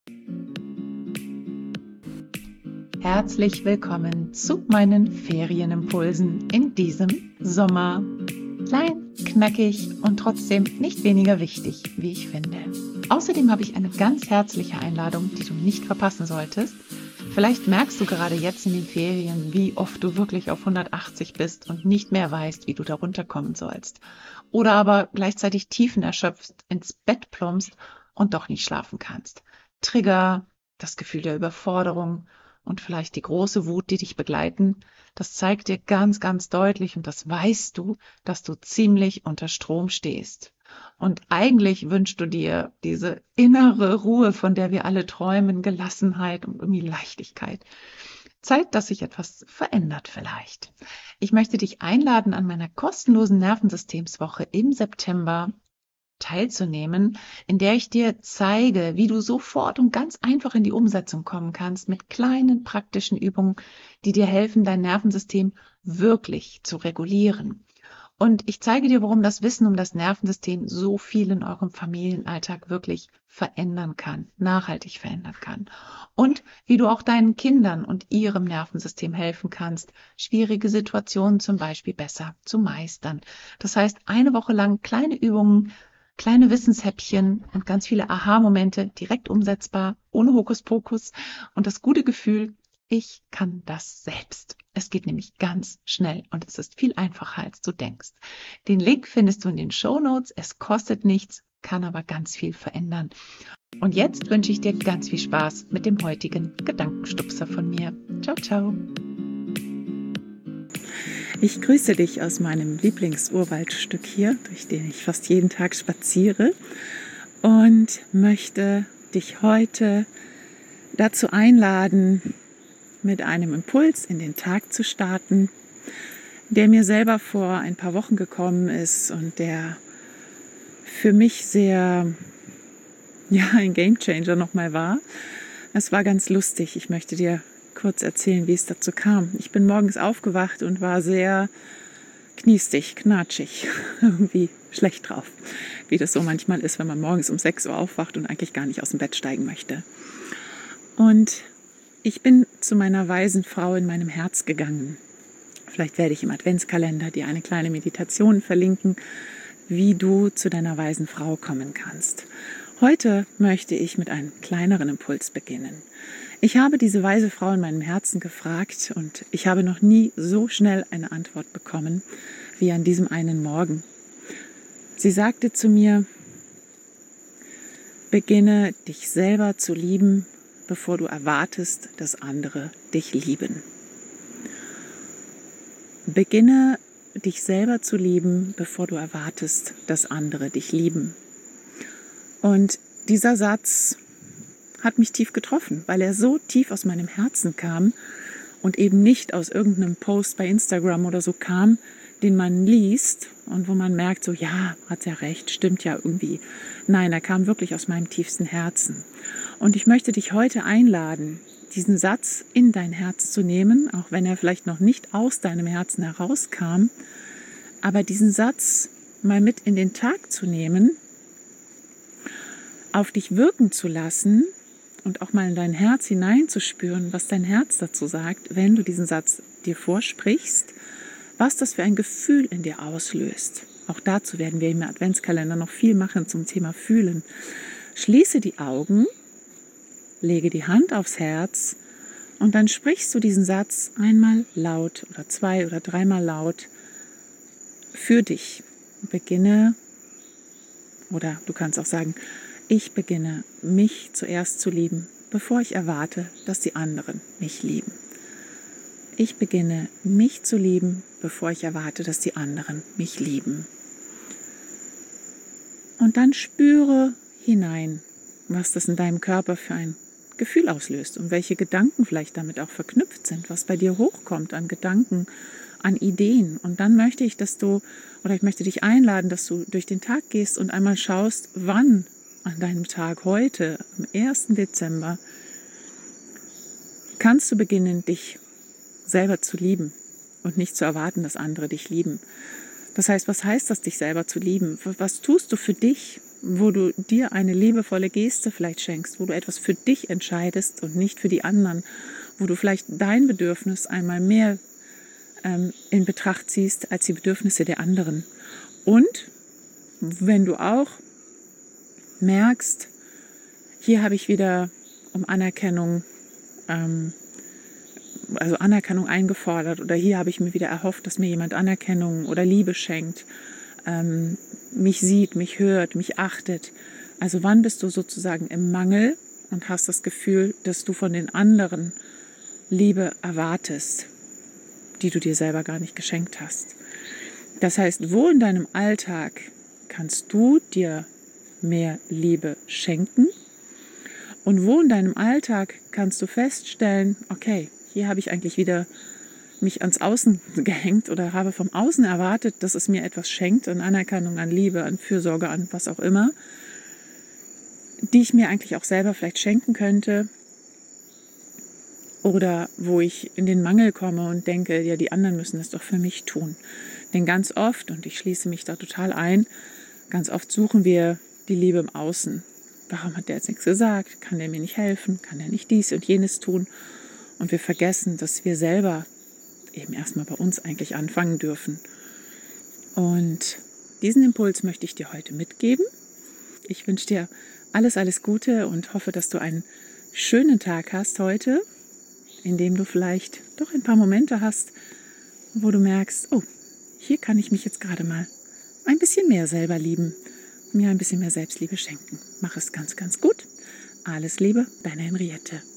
Herzlich willkommen zu meinen Ferienimpulsen in diesem Sommer. Klein, knackig und trotzdem nicht weniger wichtig, wie ich finde. Außerdem habe ich eine ganz herzliche Einladung, die du nicht verpassen solltest. Vielleicht merkst du gerade jetzt in den Ferien, wie oft du wirklich auf 180 bist und nicht mehr weißt, wie du da runterkommen sollst. Oder aber gleichzeitig tiefenerschöpft ins Bett plumpst und doch nicht schlafen kannst. Trigger, das Gefühl der Überforderung und vielleicht die große Wut, die dich begleiten, das zeigt dir ganz, ganz deutlich und das weißt du, dass du ziemlich unter Strom stehst. Und eigentlich wünschst du dir diese innere Ruhe, von der wir alle träumen, Gelassenheit und irgendwie Leichtigkeit. Zeit, dass sich etwas verändert vielleicht. Ich möchte dich einladen, an meiner kostenlosen Nervensystemswoche im September teilzunehmen, in der ich dir zeige, wie du sofort und ganz einfach in die Umsetzung kommen kannst mit kleinen praktischen Übungen, die dir helfen, dein Nervensystem wirklich zu regulieren. Und ich zeige dir, warum das Wissen um das Nervensystem so viel in eurem Familienalltag wirklich verändern kann, nachhaltig verändern kann. Und wie du auch deinen Kindern und ihrem Nervensystem helfen kannst, schwierige Situationen zum Beispiel besser zu meistern. Das heißt, eine Woche lang kleine Übungen, kleine Wissenshäppchen und ganz viele Aha-Momente direkt umsetzbar, ohne Hokuspokus und das gute Gefühl, ich kann das selbst. Es geht nämlich ganz schnell und es ist viel einfacher, als du denkst. Den Link findest du in den Shownotes. Es kostet nichts, kann aber ganz viel verändern. Und jetzt wünsche ich dir ganz viel Spaß mit dem heutigen Gedankenstupser von mir. Ciao, ciao. Ich grüße dich aus meinem Lieblingsurwaldstück hier, durch den ich fast jeden Tag spaziere und möchte dich heute dazu einladen, mit einem Impuls in den Tag zu starten, der mir selber vor ein paar Wochen gekommen ist und der für mich sehr, ein Gamechanger nochmal war. Es war ganz lustig. Ich möchte dir kurz erzählen, wie es dazu kam. Ich bin morgens aufgewacht und war sehr kniestig, knatschig, irgendwie schlecht drauf, wie das so manchmal ist, wenn man morgens um 6 Uhr aufwacht und eigentlich gar nicht aus dem Bett steigen möchte. Und ich bin zu meiner weisen Frau in meinem Herz gegangen. Vielleicht werde ich im Adventskalender dir eine kleine Meditation verlinken, wie du zu deiner weisen Frau kommen kannst. Heute möchte ich mit einem kleineren Impuls beginnen. Ich habe diese weise Frau in meinem Herzen gefragt und ich habe noch nie so schnell eine Antwort bekommen wie an diesem einen Morgen. Sie sagte zu mir: Beginne dich selber zu lieben, bevor du erwartest, dass andere dich lieben. Beginne dich selber zu lieben, bevor du erwartest, dass andere dich lieben. Und dieser Satz hat mich tief getroffen, weil er so tief aus meinem Herzen kam und eben nicht aus irgendeinem Post bei Instagram oder so kam, den man liest und wo man merkt, so ja, hat ja recht, stimmt ja irgendwie. Nein, er kam wirklich aus meinem tiefsten Herzen. Und ich möchte dich heute einladen, diesen Satz in dein Herz zu nehmen, auch wenn er vielleicht noch nicht aus deinem Herzen herauskam, aber diesen Satz mal mit in den Tag zu nehmen, auf dich wirken zu lassen und auch mal in dein Herz hineinzuspüren, was dein Herz dazu sagt, wenn du diesen Satz dir vorsprichst, was das für ein Gefühl in dir auslöst. Auch dazu werden wir im Adventskalender noch viel machen zum Thema Fühlen. Schließe die Augen, lege die Hand aufs Herz und dann sprichst du diesen Satz einmal laut oder 2 oder 3-mal laut für dich. Beginne, oder du kannst auch sagen, ich beginne mich zuerst zu lieben, bevor ich erwarte, dass die anderen mich lieben. Ich beginne mich zu lieben, bevor ich erwarte, dass die anderen mich lieben. Und dann spüre hinein, was das in deinem Körper für ein Gefühl auslöst und welche Gedanken vielleicht damit auch verknüpft sind, was bei dir hochkommt an Gedanken, an Ideen. Und dann möchte ich, ich möchte dich einladen, dass du durch den Tag gehst und einmal schaust, wann an deinem Tag heute, am 1. Dezember, kannst du beginnen, dich selber zu lieben und nicht zu erwarten, dass andere dich lieben. Das heißt, was heißt das, dich selber zu lieben? Was tust du für dich, wo du dir eine liebevolle Geste vielleicht schenkst, wo du etwas für dich entscheidest und nicht für die anderen, wo du vielleicht dein Bedürfnis einmal mehr in Betracht ziehst als die Bedürfnisse der anderen. Und wenn du auch merkst, hier habe ich wieder um Anerkennung, Anerkennung eingefordert, oder hier habe ich mir wieder erhofft, dass mir jemand Anerkennung oder Liebe schenkt, mich sieht, mich hört, mich achtet. Also wann bist du sozusagen im Mangel und hast das Gefühl, dass du von den anderen Liebe erwartest, die du dir selber gar nicht geschenkt hast. Das heißt, wo in deinem Alltag kannst du dir mehr Liebe schenken? Und wo in deinem Alltag kannst du feststellen, okay, hier habe ich eigentlich wieder mich ans Außen gehängt oder habe vom Außen erwartet, dass es mir etwas schenkt, an Anerkennung, an Liebe, an Fürsorge, an was auch immer, die ich mir eigentlich auch selber vielleicht schenken könnte. Oder wo ich in den Mangel komme und denke, ja, die anderen müssen das doch für mich tun. Denn ganz oft, und ich schließe mich da total ein, ganz oft suchen wir die Liebe im Außen. Warum hat der jetzt nichts gesagt? Kann der mir nicht helfen? Kann der nicht dies und jenes tun? Und wir vergessen, dass wir selber eben erstmal bei uns eigentlich anfangen dürfen. Und diesen Impuls möchte ich dir heute mitgeben. Ich wünsche dir alles, alles Gute und hoffe, dass du einen schönen Tag hast heute, in dem du vielleicht doch ein paar Momente hast, wo du merkst, oh, hier kann ich mich jetzt gerade mal ein bisschen mehr selber lieben, mir ein bisschen mehr Selbstliebe schenken. Mach es ganz, ganz gut. Alles Liebe, deine Henriette.